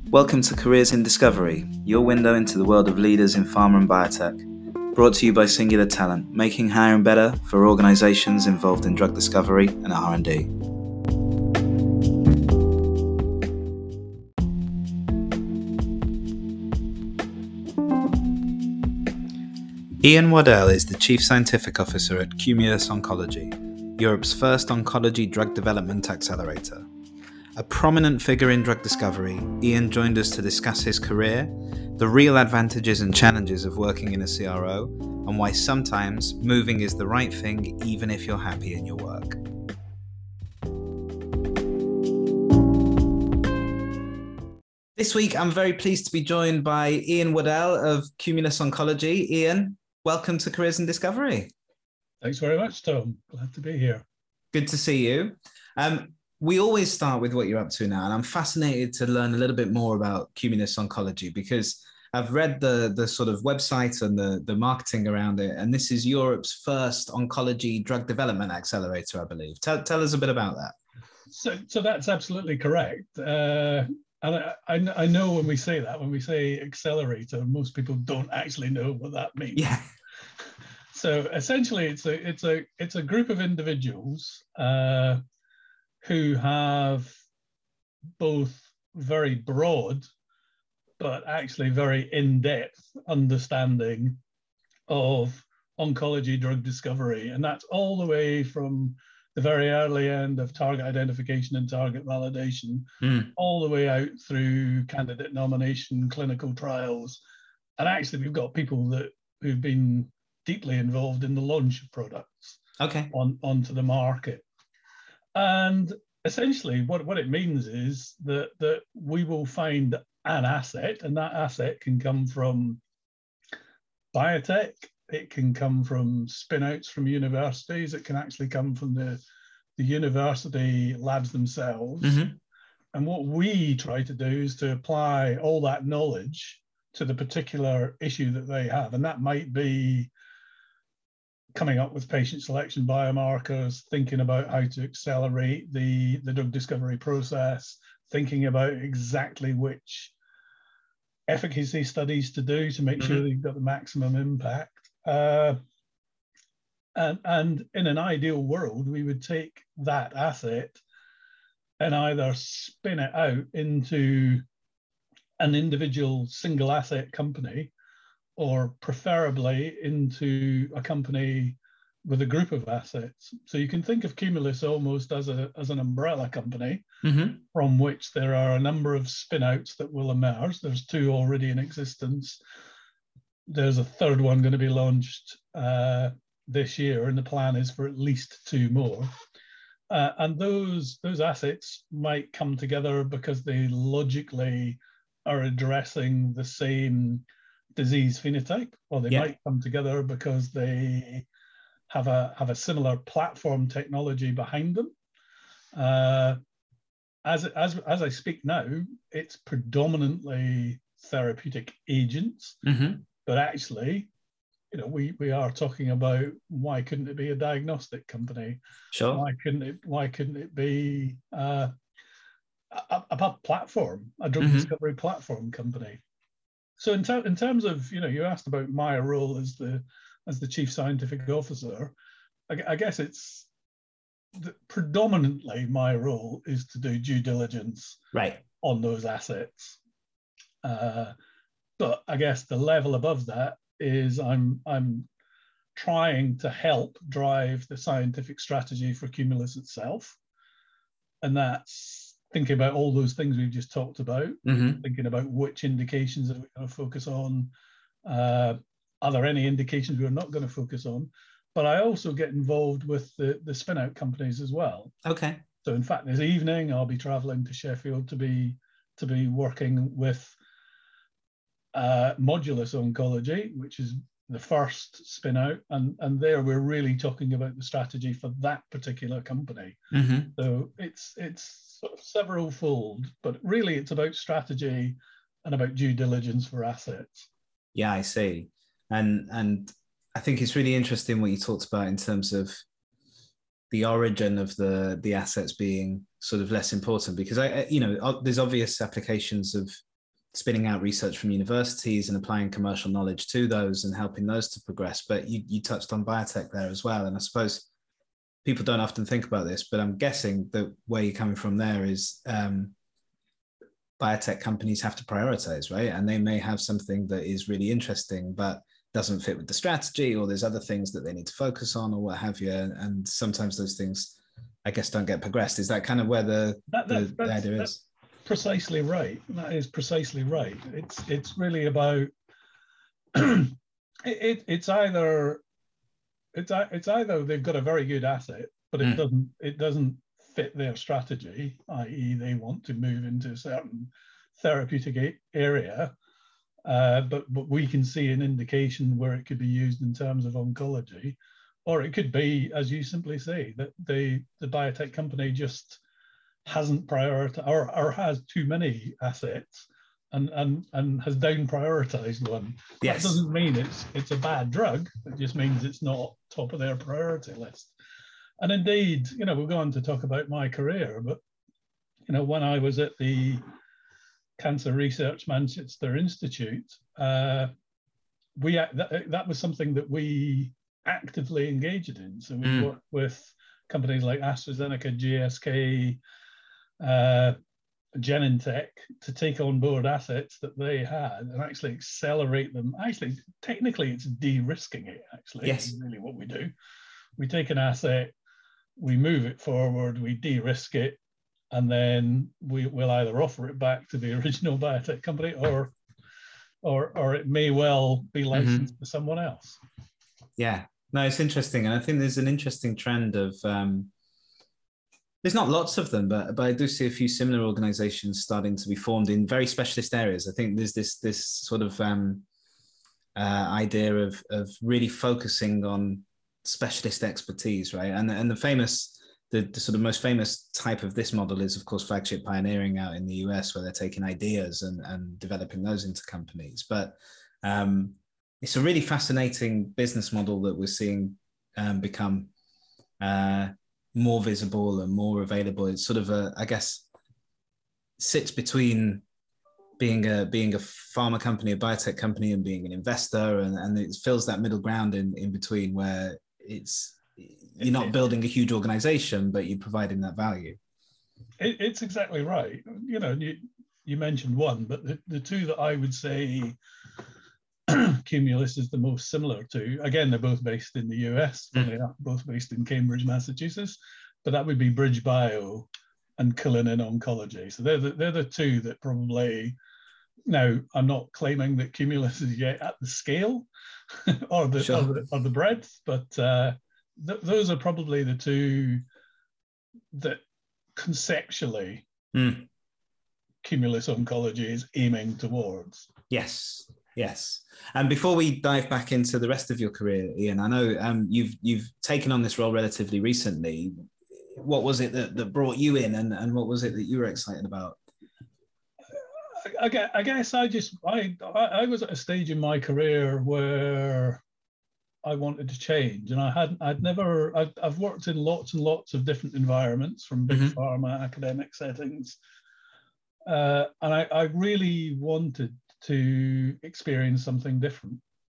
Welcome to Careers in Discovery, your window into the world of leaders in pharma and biotech. Brought to you by Singular Talent, making hiring better for organizations involved in drug discovery and R&D. Ian Waddell is the Chief Scientific Officer at Cumulus Oncology, Europe's first oncology drug development accelerator. A prominent figure in drug discovery, Ian joined us to discuss his career, the real advantages and challenges of working in a CRO, and why sometimes moving is the right thing even if you're happy in your work. This week, I'm very pleased to be joined by Ian Waddell of Cumulus Oncology. Ian, welcome to Careers in Discovery. Thanks very much, Tom. Glad to be here. Good to see you. We always start with what you're up to now, and I'm fascinated to learn a little bit more about Cumulus Oncology because I've read the sort of website and the marketing around it, and this is Europe's first oncology drug development accelerator, I believe. Tell us a bit about that. So that's absolutely correct. And I know when we say accelerator, most people don't actually know what that means. Yeah. So essentially, it's a group of individuals who have both very broad, but actually very in-depth understanding of oncology drug discovery. And that's all the way from the very early end of target identification and target validation, all the way out through candidate nomination, clinical trials. And actually, we've got people who've been deeply involved in the launch of products onto the market. And essentially, what it means is that we will find an asset, and that asset can come from biotech, it can come from spin-outs from universities, it can actually come from the university labs themselves. Mm-hmm. And what we try to do is to apply all that knowledge to the particular issue that they have. And that might be coming up with patient selection biomarkers, thinking about how to accelerate the drug discovery process, thinking about exactly which efficacy studies to do to make sure that you've got the maximum impact. And in an ideal world, we would take that asset and either spin it out into an individual single asset company, or preferably into a company with a group of assets. So you can think of Cumulus almost as an umbrella company from which there are a number of spin-outs that will emerge. There's 2 already in existence. There's a 3rd one going to be launched this year, and the plan is for at least 2 more. And those assets might come together because they logically are addressing the same disease phenotype, or they might come together because they have a similar platform technology behind them. As I speak now, it's predominantly therapeutic agents, but actually, we are talking about why couldn't it be a diagnostic company? Sure. Why couldn't it be a platform, a drug discovery platform company? So in terms of, you asked about my role as the Chief Scientific Officer, I guess it's predominantly my role is to do due diligence on those assets. But I guess the level above that is I'm trying to help drive the scientific strategy for Cumulus itself. And that's thinking about all those things we've just talked about, thinking about which indications are we going to focus on, are there any indications we're not going to focus on, but I also get involved with the spin-out companies as well. Okay. So in fact, this evening I'll be traveling to Sheffield to be working with Modulus Oncology, which is the first spin out, and there we're really talking about the strategy for that particular company. So it's sort of several fold, but really it's about strategy and about due diligence for assets. Yeah, I see. And I think it's really interesting what you talked about in terms of the origin of the assets being sort of less important, because there's obvious applications of spinning out research from universities and applying commercial knowledge to those and helping those to progress. But you touched on biotech there as well. And I suppose people don't often think about this, but I'm guessing that where you're coming from there is biotech companies have to prioritize, right? And they may have something that is really interesting, but doesn't fit with the strategy, or there's other things that they need to focus on or what have you. And sometimes those things, I guess, don't get progressed. Is that kind of where the idea is? Precisely right. That is precisely right. It's really about it's either they've got a very good asset, but it doesn't fit their strategy, i.e., they want to move into a certain therapeutic area, but we can see an indication where it could be used in terms of oncology, or it could be, as you simply say, that the biotech company just hasn't prioritized or has too many assets and has down prioritized one. Yes. That doesn't mean it's a bad drug. It just means it's not top of their priority list. And indeed, we'll go on to talk about my career, but when I was at the Cancer Research Manchester Institute, that was something that we actively engaged in. So we worked with companies like AstraZeneca, GSK, Genentech to take on board assets that they had and actually accelerate them. Actually, technically, it's de-risking it, actually. Yes. Is really what we do. We take an asset, we move it forward, we de-risk it, and then we'll either offer it back to the original biotech company or it may well be licensed to someone else. Yeah. No, it's interesting. And I think there's an interesting trend of there's not lots of them, but I do see a few similar organizations starting to be formed in very specialist areas. I think there's this sort of idea of really focusing on specialist expertise, right? And the sort of most famous type of this model is, of course, Flagship Pioneering out in the US, where they're taking ideas and developing those into companies. But it's a really fascinating business model that we're seeing become more visible and more available. It's sort of I guess, sits between being a pharma company, a biotech company, and being an investor, and it fills that middle ground in between, where you're not building a huge organization, but you're providing that value. It's exactly right. You mentioned one, but the two that I would say Cumulus is the most similar to, again, they're both based in the US, both based in Cambridge, Massachusetts, but that would be BridgeBio and Cullinan Oncology. So they're the two that probably, now I'm not claiming that Cumulus is yet at the scale or the breadth, but those are probably the two that conceptually Cumulus Oncology is aiming towards. Yes. And before we dive back into the rest of your career, Ian, I know you've taken on this role relatively recently. What was it that brought you in, and what was it that you were excited about? I guess I was at a stage in my career where I wanted to change, and I've worked in lots and lots of different environments, from big pharma, academic settings, and I really wanted to experience something different.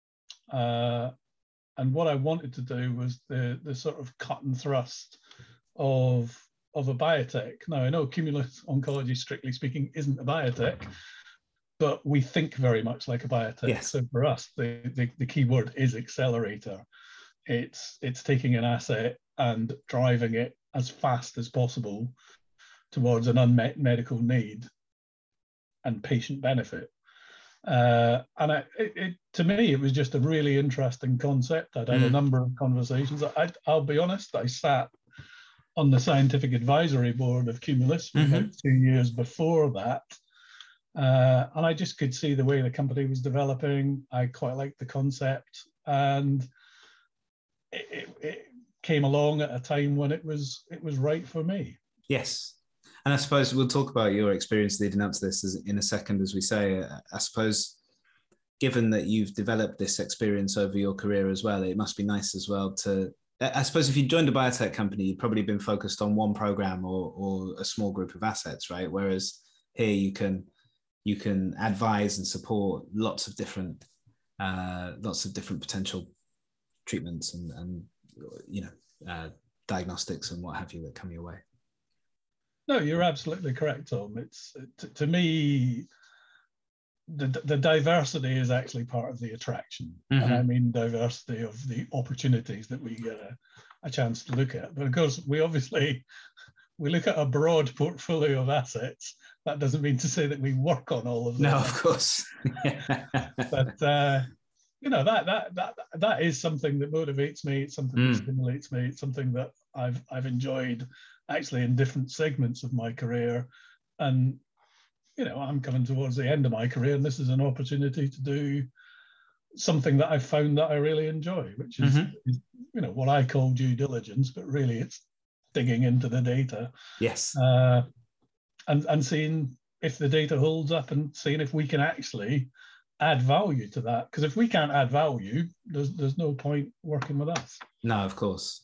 And what I wanted to do was the sort of cut and thrust of a biotech. Now, I know Cumulus Oncology, strictly speaking, isn't a biotech, but we think very much like a biotech. Yes. So for us, the key word is accelerator. It's taking an asset and driving it as fast as possible towards an unmet medical need and patient benefit. And to me, it was just a really interesting concept. I'd had a number of conversations. I'll be honest, I sat on the scientific advisory board of Cumulus for about 2 years before that. And I just could see the way the company was developing. I quite liked the concept, and it came along at a time when it was right for me. Yes. And I suppose we'll talk about your experience leading up to this in a second, as we say. I suppose, given that you've developed this experience over your career as well, it must be nice as well to, I suppose if you joined a biotech company, you'd probably been focused on one program or a small group of assets, right? Whereas here you can you can advise and support lots of different potential treatments and diagnostics and what have you that come your way. No, you're absolutely correct, Tom. It's to me, the diversity is actually part of the attraction. Mm-hmm. And I mean diversity of the opportunities that we get a chance to look at. But of course, we look at a broad portfolio of assets. That doesn't mean to say that we work on all of them. No, of course. But that is something that motivates me. It's something that stimulates me. It's something that I've enjoyed actually in different segments of my career. And I'm coming towards the end of my career, and this is an opportunity to do something that I've found that I really enjoy, which is, what I call due diligence, but really it's digging into the data. Yes. And seeing if the data holds up and seeing if we can actually add value to that. Because if we can't add value, there's no point working with us. No, of course.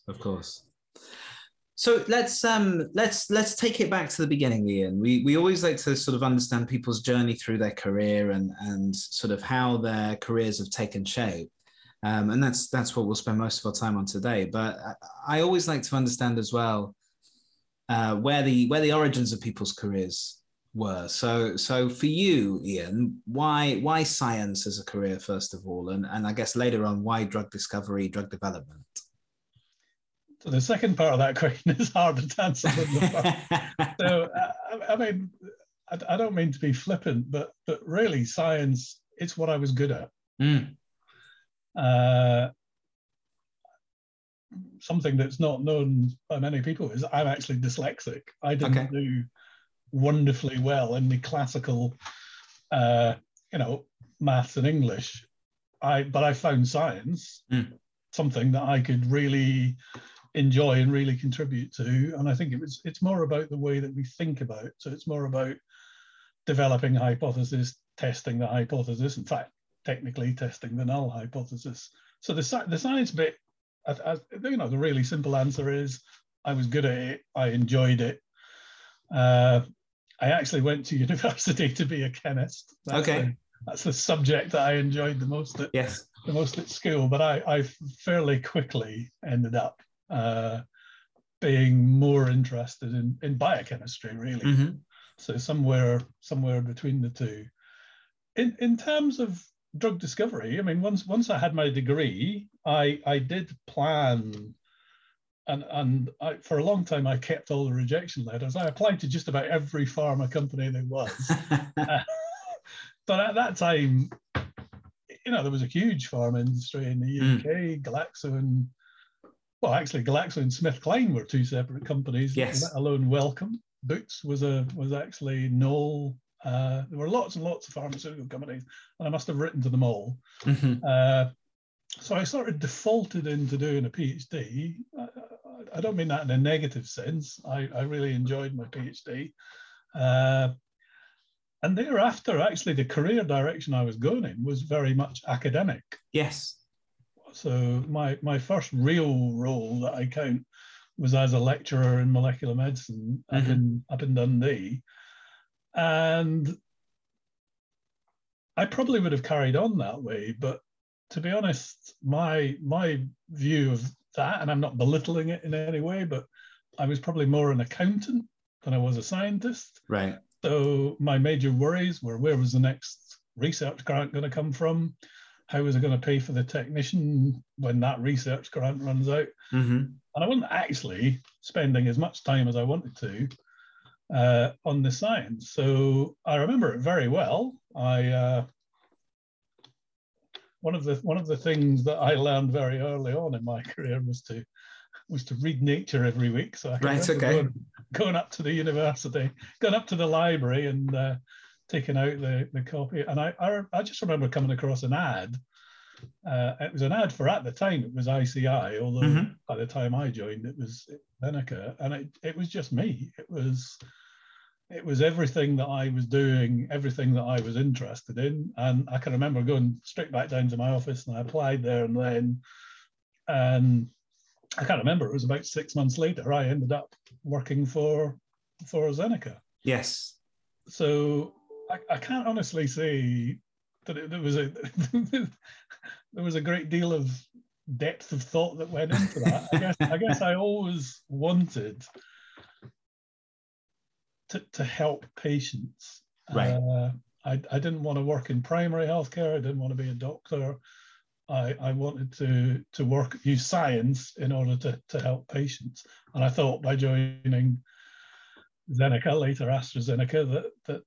So let's take it back to the beginning, Ian. We always like to sort of understand people's journey through their career and sort of how their careers have taken shape. And that's what we'll spend most of our time on today. But I always like to understand as well where the origins of people's careers were. So for you, Ian, why science as a career first of all, and I guess later on why drug discovery, drug development? So the second part of that question is harder to answer than the first. So I mean, I don't mean to be flippant, but really science, it's what I was good at. Something that's not known by many people is I'm actually dyslexic. I didn't do wonderfully well in the classical, maths and English. But I found science something that I could really enjoy and really contribute to. And I think it's more about the way that we think about it. So it's more about developing a hypothesis, testing the hypothesis, in fact, technically testing the null hypothesis. So the science bit, the really simple answer is I was good at it. I enjoyed it. I actually went to university to be a chemist. That's the subject that I enjoyed the most at school. But I fairly quickly ended up being more interested in biochemistry, really. So somewhere between the two. In terms of drug discovery, I mean, once I had my degree, I did plan, and for a long time I kept all the rejection letters. I applied to just about every pharma company there was. But at that time, there was a huge pharma industry in the UK. Glaxo and SmithKline were two separate companies. Yes. Let alone Wellcome. Boots was actually Knoll. There were lots and lots of pharmaceutical companies, and I must have written to them all. So I sort of defaulted into doing a PhD. I don't mean that in a negative sense. I really enjoyed my PhD. And thereafter, actually, the career direction I was going in was very much academic. Yes. So my first real role that I count was as a lecturer in molecular medicine up in Dundee. And I probably would have carried on that way, but to be honest, my view of that, and I'm not belittling it in any way, but I was probably more an accountant than I was a scientist. Right. So my major worries were, where was the next research grant going to come from? How was I going to pay for the technician when that research grant runs out? And I wasn't actually spending as much time as I wanted to on the science. So I remember it very well. One of the things that I learned very early on in my career was to read Nature every week. So I going up to the university, going up to the library and taking out the copy. And I just remember coming across an ad. It was an ad for, at the time, it was ICI, although by the time I joined, it was Zeneca. And it was just me. It was everything that I was doing, everything that I was interested in. And I can remember going straight back down to my office, and I applied there and then. And I can't remember, it was about 6 months later, I ended up working for Zeneca. Yes. So I can't honestly say that there was a there was a great deal of depth of thought that went into that. I guess I always wanted to help patients. Right. I didn't want to work in primary healthcare. I didn't want to be a doctor. I wanted to work, use science in order to help patients. And I thought by joining Zeneca, later AstraZeneca,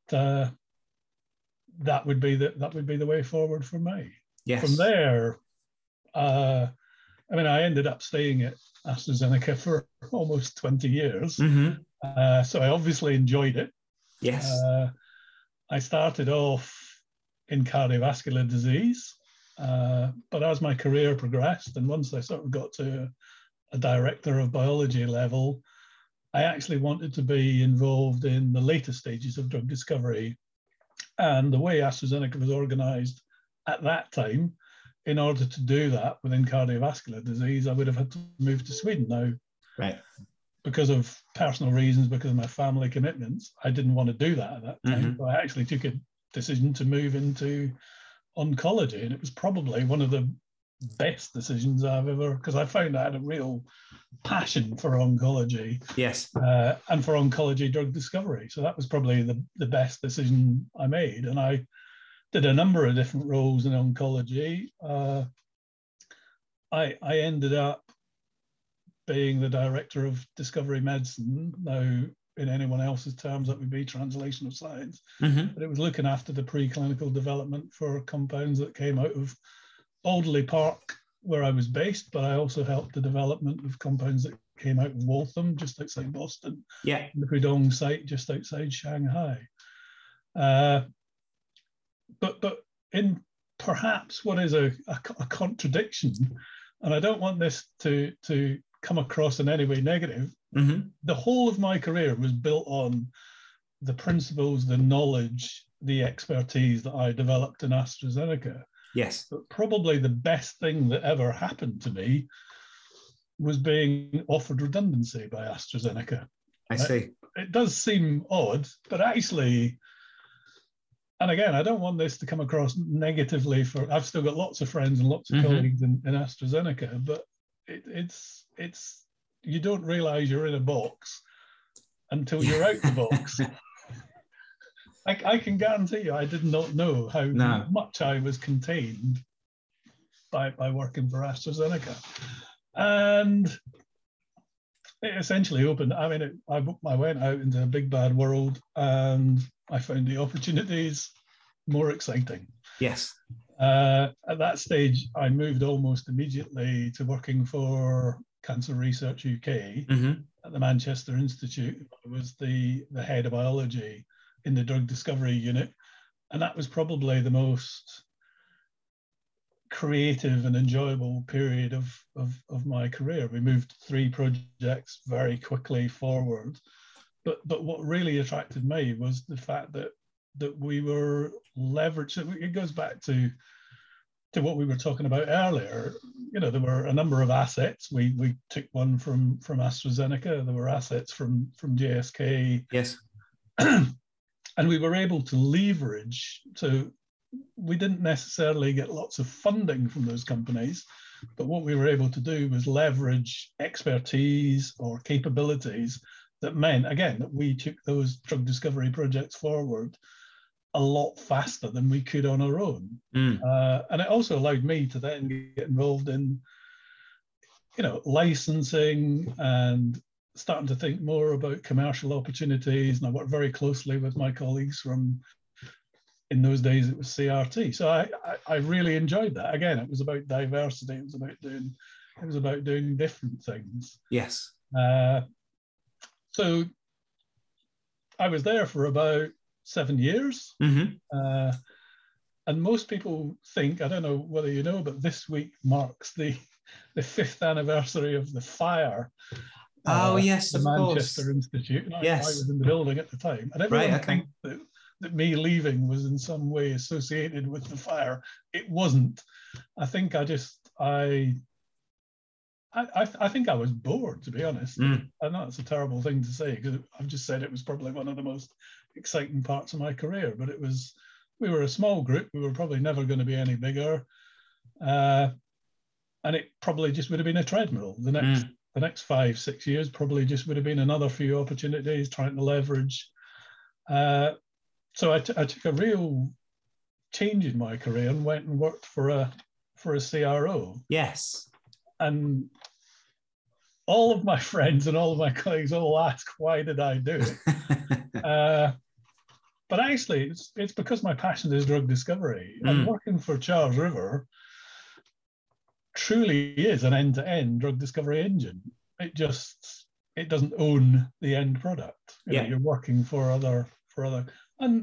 that would be the way forward for me. Yes. From there, I mean, I ended up staying at AstraZeneca for almost 20 years. Mm-hmm. So I obviously enjoyed it. Yes. I started off in cardiovascular disease, but as my career progressed, and once I sort of got to a director of biology level, I actually wanted to be involved in the later stages of drug discovery. And the way AstraZeneca was organized at that time, in order to do that within cardiovascular disease, I would have had to move to Sweden. Now, right, because of personal reasons, because of my family commitments, I didn't want to do that at that time. Mm-hmm. So I actually took a decision to move into oncology. And it was probably one of the best decisions I've ever, because I found I had a real passion for oncology. Yes. And for oncology drug discovery. So that was probably the best decision I made. And I did a number of different roles in oncology. I ended up being the director of discovery medicine. Now, in anyone else's terms, that would be translational science. Mm-hmm. But it was looking after the preclinical development for compounds that came out of Alderley Park, where I was based, but I also helped the development of compounds that came out of Waltham, just outside Boston. Yeah. The Pudong site, just outside Shanghai. But in perhaps what is a contradiction, and I don't want this to come across in any way negative, mm-hmm. the whole of my career was built on the principles, the knowledge, the expertise that I developed in AstraZeneca. Yes. But probably the best thing that ever happened to me was being offered redundancy by AstraZeneca. I see. It does seem odd, but actually, and again, I don't want this to come across negatively I've still got lots of friends and lots of mm-hmm. colleagues in AstraZeneca, but it's you don't realize you're in a box until you're out the box. I can guarantee you, I did not know how much I was contained by working for AstraZeneca. And it essentially opened, I mean, I went out into a big bad world and I found the opportunities more exciting. Yes. At that stage, I moved almost immediately to working for Cancer Research UK mm-hmm. at the Manchester Institute. I was the head of biology in the drug discovery unit. And that was probably the most creative and enjoyable period of my career. We moved 3 projects very quickly forward. But what really attracted me was the fact that we were leveraging. It goes back to what we were talking about earlier. You know, there were a number of assets. We took one from AstraZeneca. There were assets from GSK. Yes. And we were able to leverage. So we didn't necessarily get lots of funding from those companies, but what we were able to do was leverage expertise or capabilities that meant, again, that we took those drug discovery projects forward a lot faster than we could on our own. And it also allowed me to then get involved in, you know, licensing and starting to think more about commercial opportunities. And I worked very closely with my colleagues from, in those days, it was CRT. So I really enjoyed that. Again, it was about diversity. It was about doing different things. Yes. So I was there for about 7 years. Mm-hmm. And most people think, I don't know whether you know, but this week marks the 5th anniversary of the fire. Yes, the of Manchester course. Institute. And yes. I was in the building at the time. And everyone thinks that me leaving was in some way associated with the fire. It wasn't. I think I think I was bored, to be honest. I know it's a terrible thing to say, because I've just said it was probably one of the most exciting parts of my career. But we were a small group. We were probably never going to be any bigger. And it probably just would have been a treadmill. The next 5-6 years probably just would have been another few opportunities trying to leverage. So I took a real change in my career and went and worked for a CRO. Yes. And all of my friends and all of my colleagues all ask, why did I do it? But actually, it's because my passion is drug discovery. And working for Charles River truly is an end-to-end drug discovery engine. It doesn't own the end product. You know, you're working for other and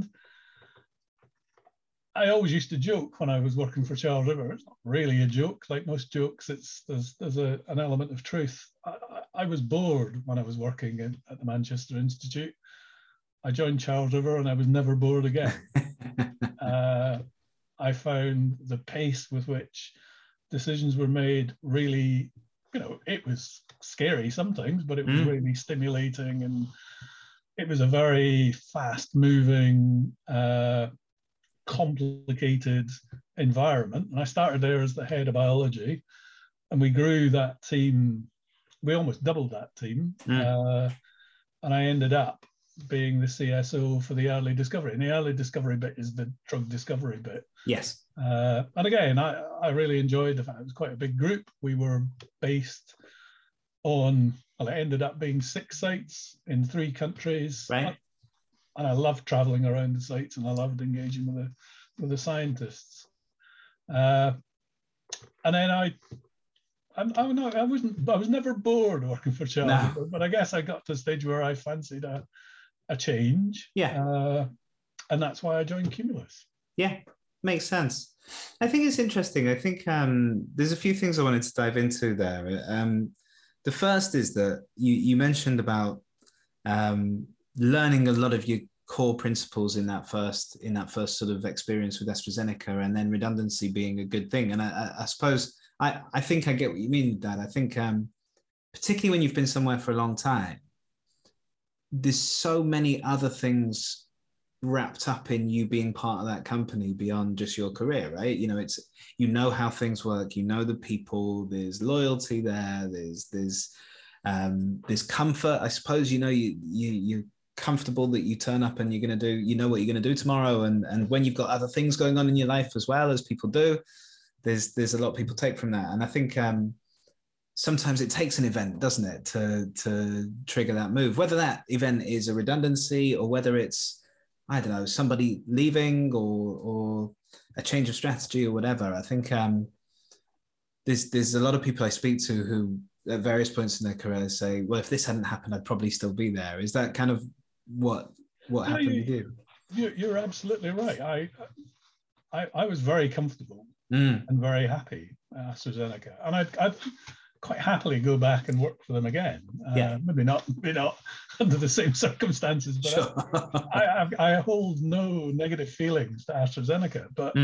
I always used to joke when I was working for Charles River. It's not really a joke. Like most jokes, there's an element of truth. I was bored when I was working at the Manchester Institute. I joined Charles River and I was never bored again. I found the pace with which decisions were made really, it was scary sometimes, but it was really stimulating, and it was a very fast-moving, complicated environment. And I started there as the head of biology, and we grew that team. We almost doubled that team, and I ended up being the CSO for the early discovery. And the early discovery bit is the drug discovery bit. Yes. And again, I really enjoyed the fact it was quite a big group. We were based on, well, it ended up being 6 sites in 3 countries. Right. And I loved traveling around the sites, and I loved engaging with the scientists. And then I was never bored working for Charles, but I guess I got to a stage where I fancied a change. Yeah. And that's why I joined Cumulus. Yeah, makes sense. I think it's interesting. I think there's a few things I wanted to dive into there. The first is that you mentioned about learning a lot of your core principles in that first sort of experience with AstraZeneca, and then redundancy being a good thing. And I suppose I think I get what you mean with that. I think particularly when you've been somewhere for a long time, there's so many other things wrapped up in you being part of that company beyond just your career, right? It's how things work, the people, there's loyalty there, there's comfort, I suppose. You're comfortable that you turn up and you're going to do, what you're going to do tomorrow, and when you've got other things going on in your life as well, as people do, there's a lot people take from that. And I think sometimes it takes an event, doesn't it, to trigger that move, whether that event is a redundancy or whether it's, I don't know, somebody leaving or a change of strategy or whatever. I think there's a lot of people I speak to who at various points in their career say, well, if this hadn't happened, I'd probably still be there. Is that kind of what happened with you? You're absolutely right. I was very comfortable and very happy at AstraZeneca. And I'd quite happily go back and work for them again. Maybe not under the same circumstances, but sure. I hold no negative feelings to AstraZeneca. But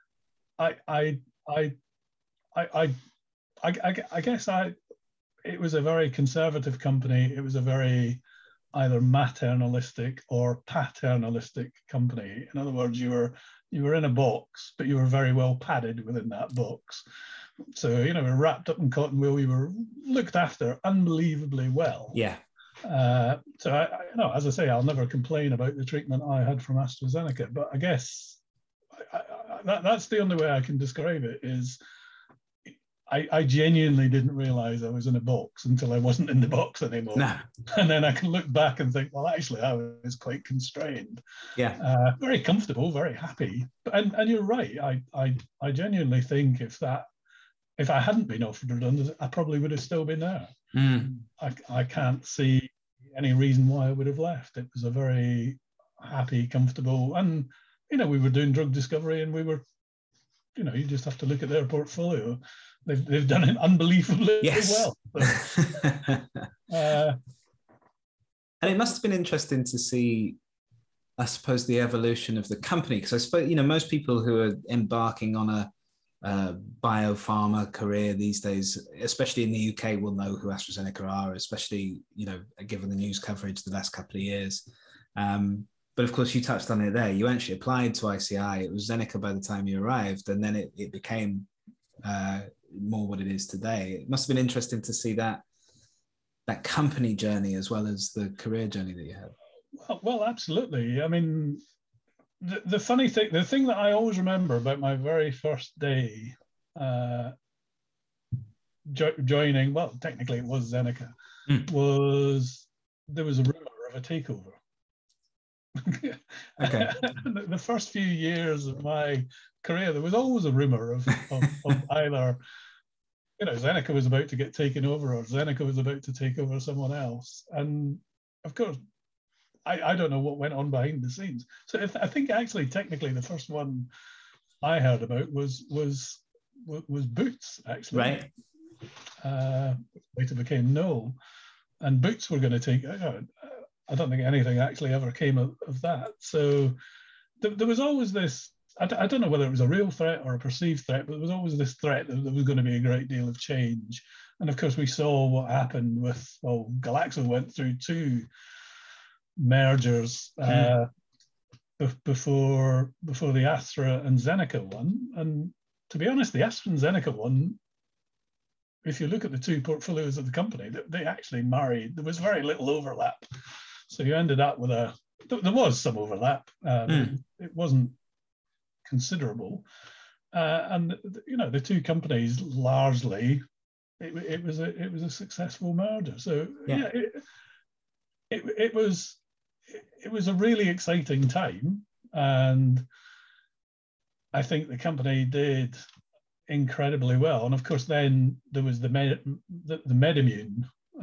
I guess it was a very conservative company. It was a very either maternalistic or paternalistic company. In other words, you were in a box, but you were very well padded within that box. So, we're wrapped up in cotton wool. We were looked after unbelievably well. Yeah. So, as I say, I'll never complain about the treatment I had from AstraZeneca. But I guess that's the only way I can describe it is I genuinely didn't realize I was in a box until I wasn't in the box anymore. No. And then I can look back and think, well, actually, I was quite constrained. Yeah. Very comfortable, very happy. And you're right. I genuinely think if I hadn't been offered redundancy, I probably would have still been there. I can't see any reason why I would have left. It was a very happy, comfortable, and we were doing drug discovery, and we were, you just have to look at their portfolio. They've done it unbelievably well. So, and it must have been interesting to see, I suppose, the evolution of the company, because I suppose most people who are embarking on a biopharma career these days, especially in the UK, will know who AstraZeneca are, especially given the news coverage the last couple of years. But of course, you touched on it there. You actually applied to ICI. It was Zeneca by the time you arrived, and then it became more what it is today. It must have been interesting to see that company journey as well as the career journey that you had. Well, absolutely. I mean, the funny thing, the thing that I always remember about my very first day joining, well, technically it was Zeneca, was there was a rumor of a takeover. Okay. The first few years of my career, there was always a rumor of either, Zeneca was about to get taken over or Zeneca was about to take over someone else. And of course, I don't know what went on behind the scenes. So I think actually, technically, the first one I heard about was Boots, actually. Right. Later became Knoll. And Boots were going to take, I don't think anything actually ever came of that. So there was always this, I don't know whether it was a real threat or a perceived threat, but there was always this threat that there was going to be a great deal of change. And of course, we saw what happened with, Glaxo went through 2 mergers before the Astra and Zeneca one. And to be honest, the Astra and Zeneca one, if you look at the 2 portfolios of the company, they actually married. There was very little overlap. So you ended up with there was some overlap. It wasn't considerable. And, the 2 companies largely, it was a successful merger. So yeah, it was a really exciting time. And I think the company did incredibly well. And of course, then there was the MedImmune.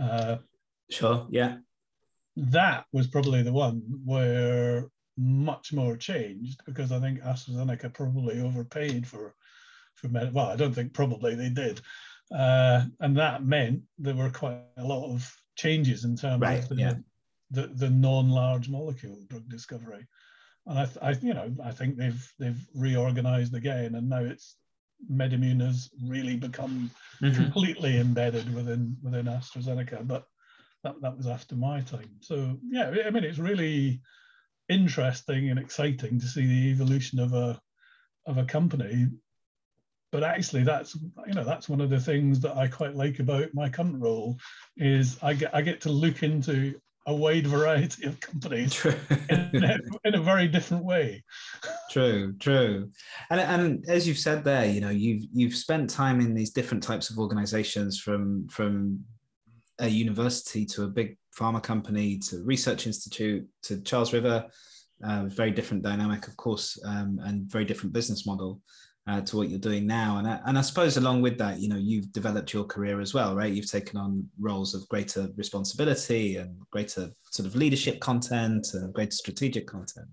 Sure, yeah. That was probably the one where much more changed, because I think AstraZeneca probably overpaid for well, I don't think probably, they did. And that meant there were quite a lot of changes in terms of the non-large molecule drug discovery. And I think they've reorganized again, and now it's MedImmune has really become completely embedded within AstraZeneca. But that was after my time. So yeah, I mean, it's really interesting and exciting to see the evolution of a company. But actually, that's one of the things that I quite like about my current role, is I get to look into a wide variety of companies in a very different way. True. And as you've said there, you've spent time in these different types of organizations, from a university to a big pharma company to research institute to Charles River. Very different dynamic, of course, and very different business model to what you're doing now. And I suppose along with that, you've developed your career as well, right? You've taken on roles of greater responsibility and greater sort of leadership content and greater strategic content.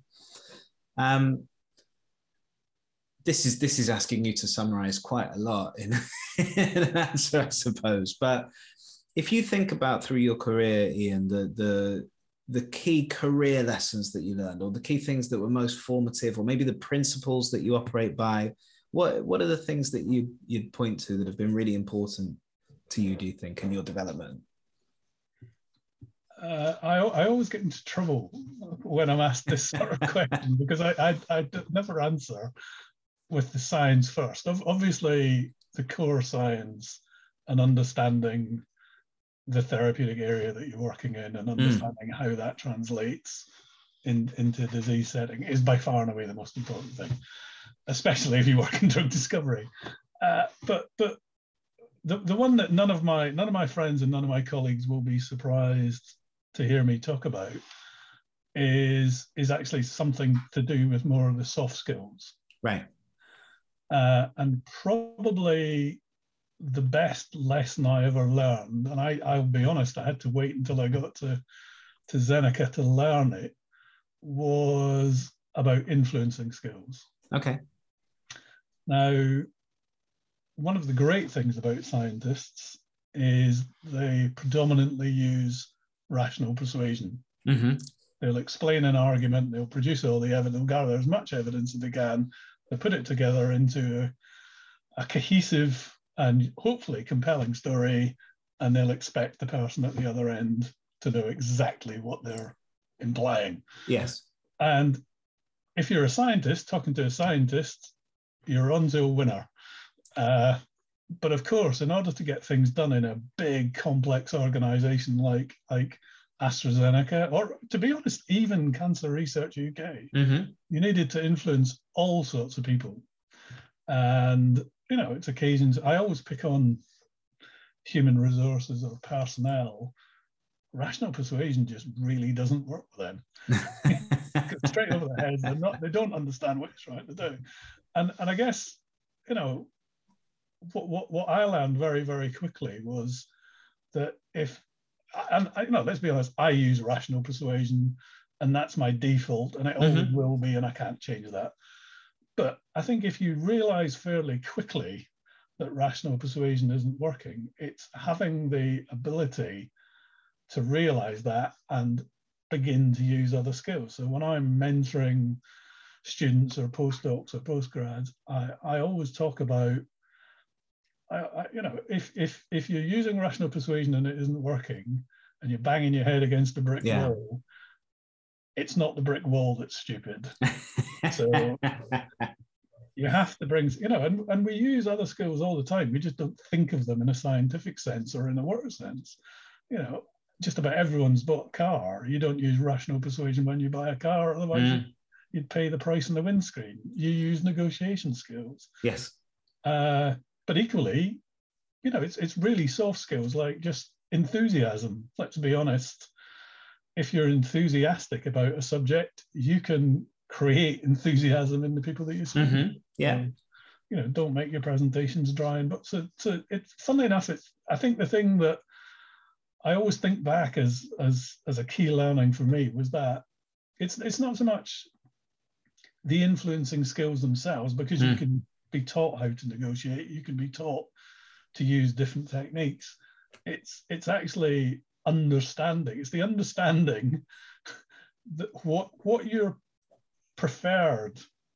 This is asking you to summarize quite a lot in an answer, I suppose. But if you think about through your career, Ian, the key career lessons that you learned, or the key things that were most formative, or maybe the principles that you operate by, what are the things that you'd point to that have been really important to you, do you think, in your development? I always get into trouble when I'm asked this sort of question, because I never answer with the science first. Obviously, the core science and understanding the therapeutic area that you're working in and understanding how that translates into disease setting is by far and away the most important thing, especially if you work in drug discovery. But the one that none of my friends and none of my colleagues will be surprised to hear me talk about is actually something to do with more of the soft skills. Right. And probably the best lesson I ever learned, and I'll be honest, I had to wait until I got to Zeneca to learn it, was about influencing skills. Okay. Now, one of the great things about scientists is they predominantly use rational persuasion. They'll explain an argument, they'll produce all the evidence, they'll gather as much evidence as they can, they put it together into a cohesive and hopefully compelling story, and they'll expect the person at the other end to know exactly what they're implying. Yes. And if you're a scientist talking to a scientist, you're on to a winner. But of course, in order to get things done in a big, complex organization like AstraZeneca, or to be honest, even Cancer Research UK, you needed to influence all sorts of people. And, you know, it's occasions, I always pick on human resources or personnel. Rational persuasion just really doesn't work with them. Straight over their heads, they don't understand what you're trying to do. And I guess, you know, what I learned very, very quickly was that you know, let's be honest, I use rational persuasion and that's my default and it always will be, and I can't change that. But I think if you realize fairly quickly that rational persuasion isn't working, it's having the ability to realize that and begin to use other skills. So when I'm mentoring students or postdocs or postgrads, I always talk about, you know, if you're using rational persuasion and it isn't working and you're banging your head against a brick wall, it's not the brick wall that's stupid. So you have to bring, you know, and we use other skills all the time. We just don't think of them in a scientific sense or in a work sense. You know, just about everyone's bought a car. You don't use rational persuasion when you buy a car, otherwise you'd pay the price on the windscreen. You use negotiation skills. Yes. But equally, you know, it's really soft skills like just enthusiasm. Let's be honest. If you're enthusiastic about a subject, you can create enthusiasm in the people that you speak. Yeah. You know, don't make your presentations dry. But so it's, funnily enough, I think the thing that I always think back as a key learning for me was that it's not so much the influencing skills themselves, because you can be taught how to negotiate, you can be taught to use different techniques. It's actually understanding. It's the understanding that what your preferred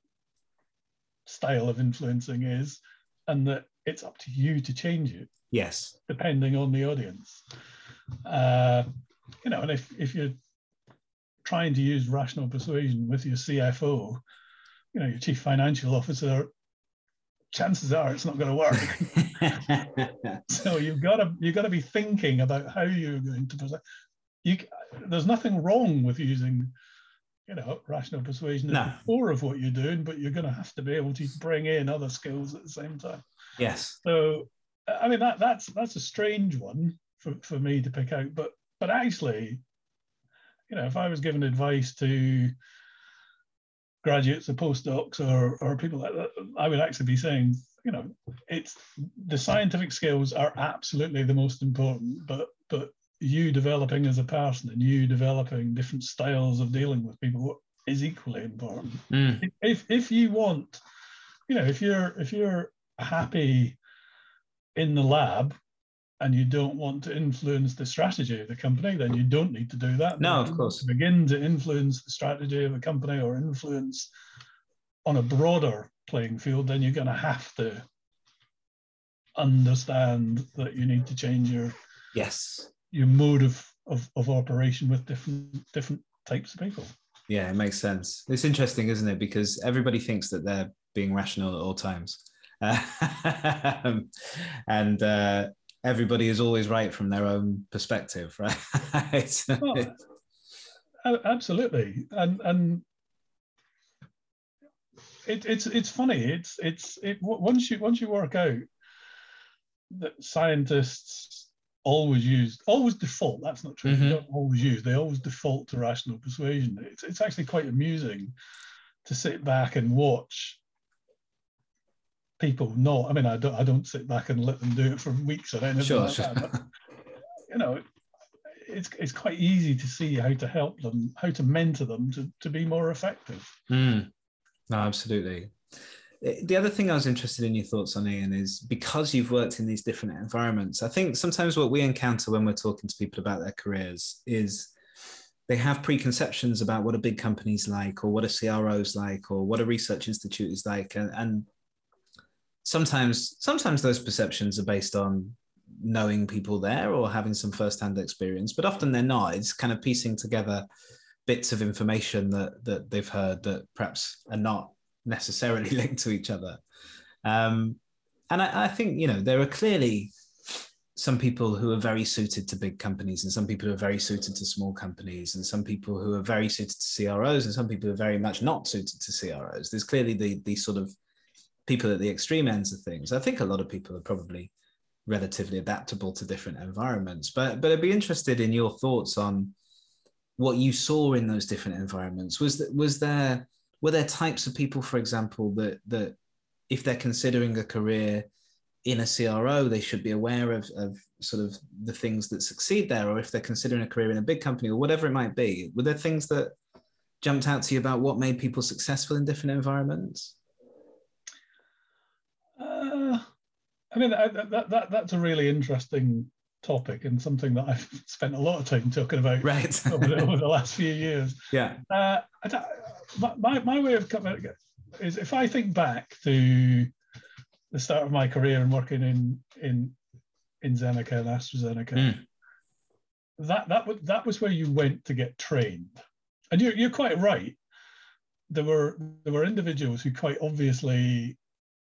style of influencing is, and that it's up to you to change it. Yes. Depending on the audience. You know, and if you're trying to use rational persuasion with your CFO, you know, your chief financial officer, chances are it's not going to work. So you've got to be thinking about how you're going to present. There's nothing wrong with using, you know, rational persuasion at the core of what you're doing, but you're going to have to be able to bring in other skills at the same time. Yes. So, I mean, that's a strange one for me to pick out, but actually, you know, if I was giving advice to graduates or postdocs or people like that, I would actually be saying, you know, it's the scientific skills are absolutely the most important, but you developing as a person and you developing different styles of dealing with people is equally important. If you want, you know, if you're happy in the lab and you don't want to influence the strategy of the company, then you don't need to do that. No, of course. Begin to influence the strategy of a company or influence on a broader playing field, then you're going to have to understand that you need to change your mode of operation with different types of people. Yeah, it makes sense. It's interesting, isn't it? Because everybody thinks that they're being rational at all times. And everybody is always right from their own perspective, right? Absolutely. And it's funny. Once you work out that scientists always default. That's not true. They don't always use. They always default to rational persuasion. It's actually quite amusing to sit back and watch people not. I mean, I don't sit back and let them do it for weeks or anything like that. But, you know, it's quite easy to see how to help them, how to mentor them to be more effective. No, absolutely. The other thing I was interested in your thoughts on, Ian, is because you've worked in these different environments, I think sometimes what we encounter when we're talking to people about their careers is they have preconceptions about what a big company's like, or what a CRO is like, or what a research institute is like. And sometimes those perceptions are based on knowing people there or having some firsthand experience, but often they're not. It's kind of piecing together bits of information that they've heard that perhaps are not necessarily linked to each other. And I think, there are clearly some people who are very suited to big companies, and some people who are very suited to small companies, and some people who are very suited to CROs, and some people who are very much not suited to CROs. There's clearly the sort of people at the extreme ends of things. I think a lot of people are probably relatively adaptable to different environments, but I'd be interested in your thoughts on what you saw in those different environments. Were there types of people, for example, that if they're considering a career in a CRO, they should be aware of sort of the things that succeed there, or if they're considering a career in a big company or whatever it might be? Were there things that jumped out to you about what made people successful in different environments? I mean, that's a really interesting topic, and something that I've spent a lot of time talking about over the last few years. Yeah. My way of coming is, if I think back to the start of my career and working in Zeneca and AstraZeneca, that was where you went to get trained. And you're quite right. There were individuals who quite obviously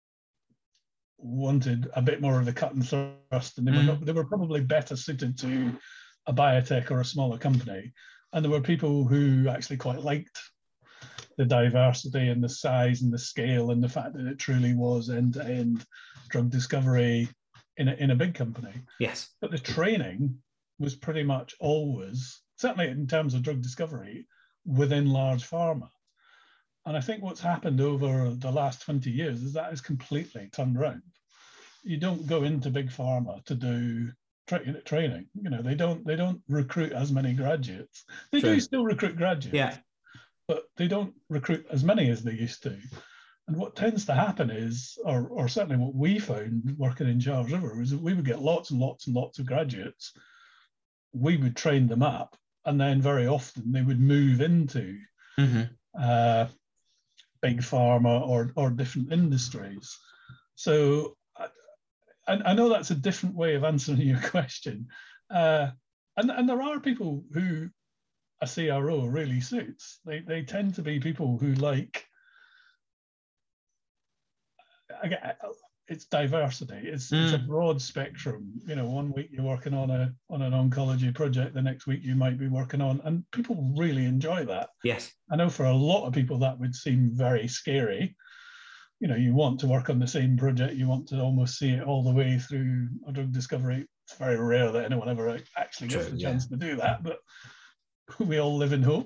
wanted a bit more of the cut and thrust, and they were probably better suited to a biotech or a smaller company. And there were people who actually quite liked the diversity and the size and the scale and the fact that it truly was end-to-end drug discovery in a big company. Yes. But the training was pretty much always, certainly in terms of drug discovery, within large pharma. And I think what's happened over the last 20 years is that is completely turned around. You don't go into big pharma to do training. They don't recruit as many graduates. They do still recruit graduates. Yeah. But they don't recruit as many as they used to. And what tends to happen is, or certainly what we found working in Charles River, was that we would get lots and lots and lots of graduates. We would train them up, and then very often they would move into big pharma or different industries. So I know that's a different way of answering your question. And there are people who a CRO really suits. They tend to be people who like, it's diversity. It's a broad spectrum. 1 week you're working on an oncology project, the next week you might be working on, and people really enjoy that. Yes. I know for a lot of people that would seem very scary. You want to work on the same project, you want to almost see it all the way through a drug discovery. It's very rare that anyone ever actually gets the chance to do that, but we all live in hope.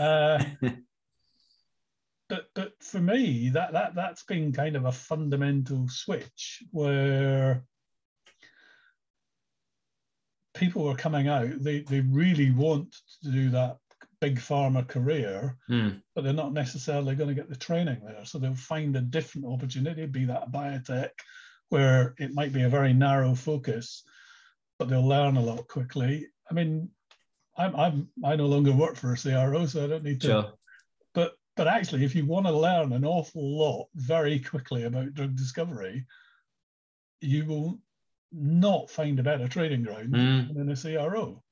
But for me, that's been kind of a fundamental switch where people are coming out. They really want to do that big pharma career, but they're not necessarily going to get the training there. So they'll find a different opportunity, be that a biotech, where it might be a very narrow focus, but they'll learn a lot quickly. I mean, I no longer work for a CRO, so I don't need to. Sure. But actually, if you want to learn an awful lot very quickly about drug discovery, you will not find a better training ground than in a CRO.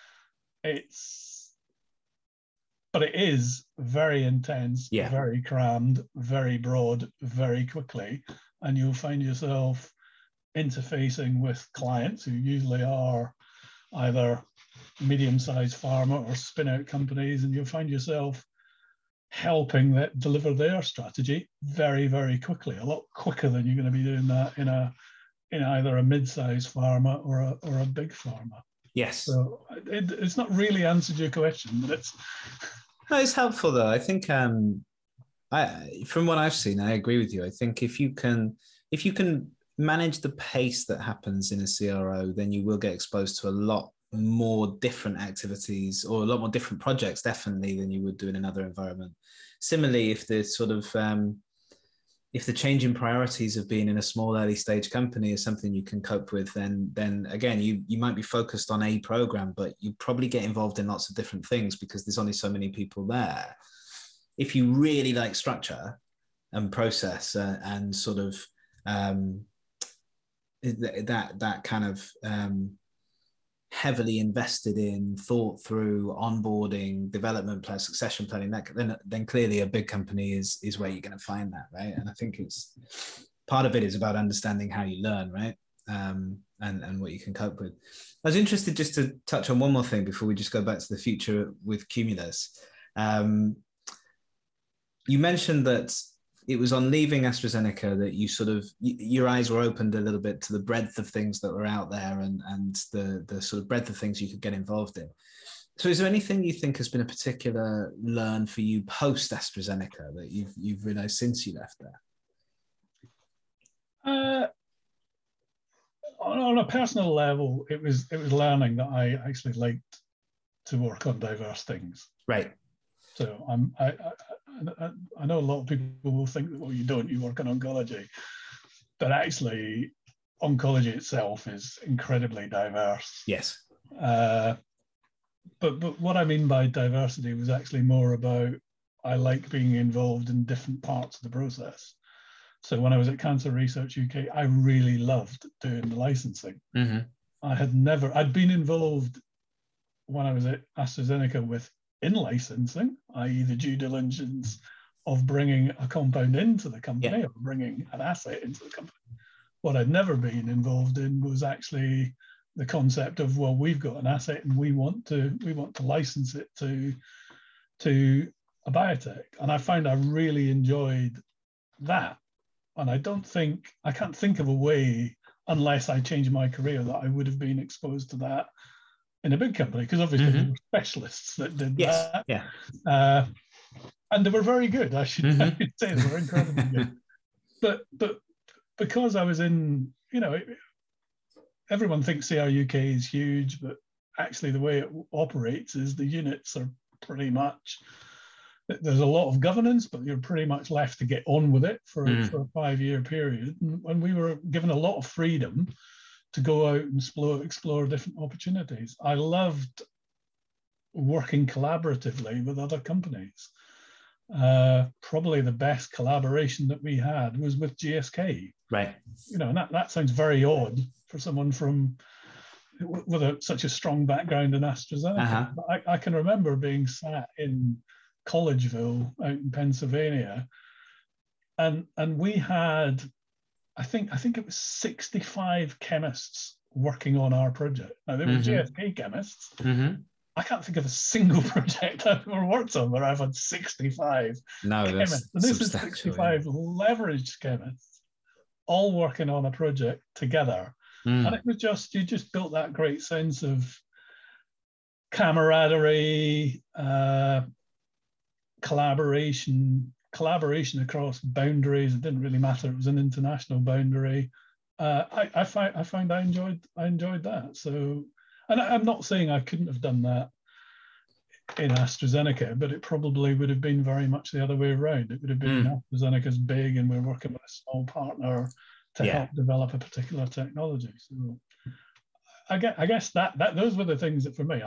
But it is very intense, very crammed, very broad, very quickly. And you'll find yourself interfacing with clients who usually are either medium-sized pharma or spin-out companies, and you'll find yourself helping that deliver their strategy very, very quickly, a lot quicker than you're going to be doing that in either a mid-sized pharma or a big pharma. Yes. So it's not really answered your question, but it's helpful though. I think from what I've seen, I agree with you. I think if you can manage the pace that happens in a CRO, then you will get exposed to a lot more different activities or a lot more different projects, definitely, than you would do in another environment. Similarly, if the sort of if the change in priorities of being in a small early stage company is something you can cope with, then again, you might be focused on a program, but you probably get involved in lots of different things because there's only so many people there. If you really like structure and process and sort of that kind of heavily invested in, thought through onboarding, development plan, succession planning, then clearly a big company is where you're going to find that, right? And I think it's part of it is about understanding how you learn, right? And what you can cope with. I was interested just to touch on one more thing before we just go back to the future with Cumulus. You mentioned that it was on leaving AstraZeneca that you sort of, your eyes were opened a little bit to the breadth of things that were out there and the sort of breadth of things you could get involved in. So is there anything you think has been a particular learn for you post AstraZeneca that you've realized since you left there? On a personal level, it was learning that I actually liked to work on diverse things. Right. So I know a lot of people will think that, well, you don't, you work in oncology, but actually oncology itself is incredibly diverse. Yes. But what I mean by diversity was actually more about, I like being involved in different parts of the process. So when I was at Cancer Research UK, I really loved doing the licensing. Mm-hmm. I'd been involved when I was at AstraZeneca with in-licensing, i.e. the due diligence of bringing a compound into the company or bringing an asset into the company. What I'd never been involved in was actually the concept of, well, we've got an asset and we want to license it to a biotech. And I found I really enjoyed that. And I can't think of a way, unless I changed my career, that I would have been exposed to that in a big company, because obviously there were specialists that did that. Yeah. And they were very good. I should say they were incredibly good. But because I was in, everyone thinks CR UK is huge, but actually the way it operates is the units are pretty much, there's a lot of governance, but you're pretty much left to get on with it for a 5-year period. And we were given a lot of freedom to go out and explore different opportunities. I loved working collaboratively with other companies. Probably the best collaboration that we had was with GSK. Right. And that sounds very odd for someone with such a strong background in AstraZeneca. But I can remember being sat in Collegeville out in Pennsylvania, and we had, I think it was 65 chemists working on our project. Now they were GSK chemists. I can't think of a single project I've ever worked on where I've had 65 chemists. And this is 65 leveraged chemists all working on a project together. And it was just, you just built that great sense of camaraderie, collaboration across boundaries. It didn't really matter. It was an international boundary. I found I enjoyed that. So, and I'm not saying I couldn't have done that in AstraZeneca, but it probably would have been very much the other way around. It would have been AstraZeneca's big, and we're working with a small partner to help develop a particular technology. So, I guess that those were the things that for me,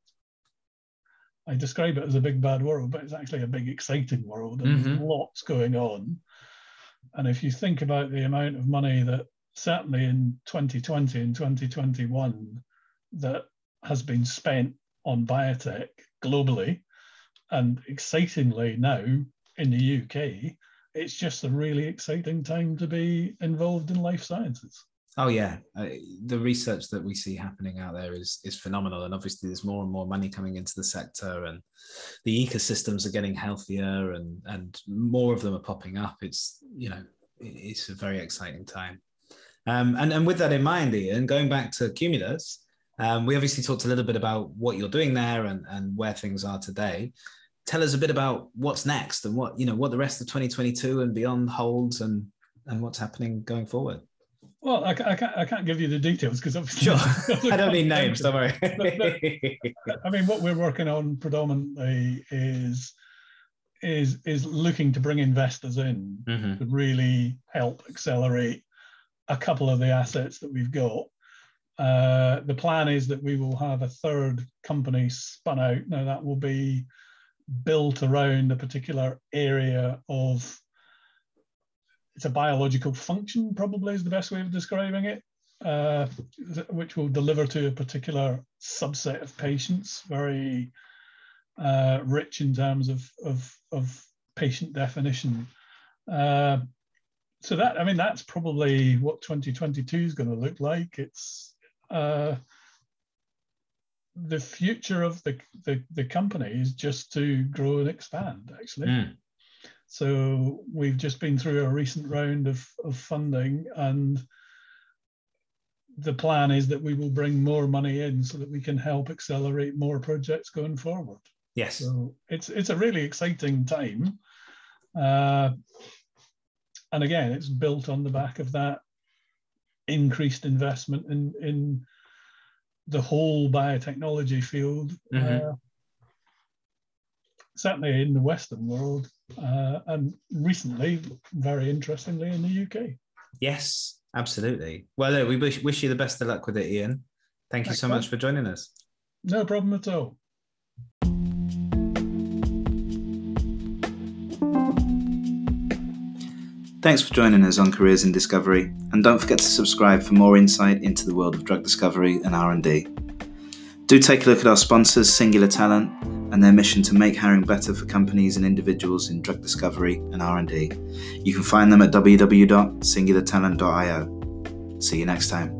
I describe it as a big bad world, but it's actually a big exciting world, and there's lots going on. And if you think about the amount of money that certainly in 2020 and 2021 that has been spent on biotech globally, and excitingly now in the UK, it's just a really exciting time to be involved in life sciences. Oh yeah, the research that we see happening out there is phenomenal, and obviously there's more and more money coming into the sector, and the ecosystems are getting healthier, and more of them are popping up. It's it's a very exciting time. And with that in mind, Ian, going back to Cumulus, we obviously talked a little bit about what you're doing there and where things are today. Tell us a bit about what's next and what the rest of 2022 and beyond holds, and what's happening going forward. Well, I can't give you the details because obviously sure. I don't need names, don't worry. but, I mean, what we're working on predominantly is looking to bring investors in to really help accelerate a couple of the assets that we've got. The plan is that we will have a third company spun out. Now that will be built around a particular area of, it's a biological function, probably is the best way of describing it. which will deliver to a particular subset of patients, very rich in terms of patient definition. So that, I mean, that's probably what 2022 is going to look like. It's the future of the company is just to grow and expand, actually. So we've just been through a recent round of funding, and the plan is that we will bring more money in so that we can help accelerate more projects going forward. Yes. So it's a really exciting time. And again, it's built on the back of that increased investment in the whole biotechnology field, certainly in the Western world, and recently, very interestingly, in the UK. Yes, absolutely. Well, look, we wish you the best of luck with it, Ian. Thank you so much for joining us. No problem at all. Thanks for joining us on Careers in Discovery, and don't forget to subscribe for more insight into the world of drug discovery and R&D. Do take a look at our sponsors, Singular Talent, and their mission to make hiring better for companies and individuals in drug discovery and R&D. You can find them at www.singulartalent.io. See you next time.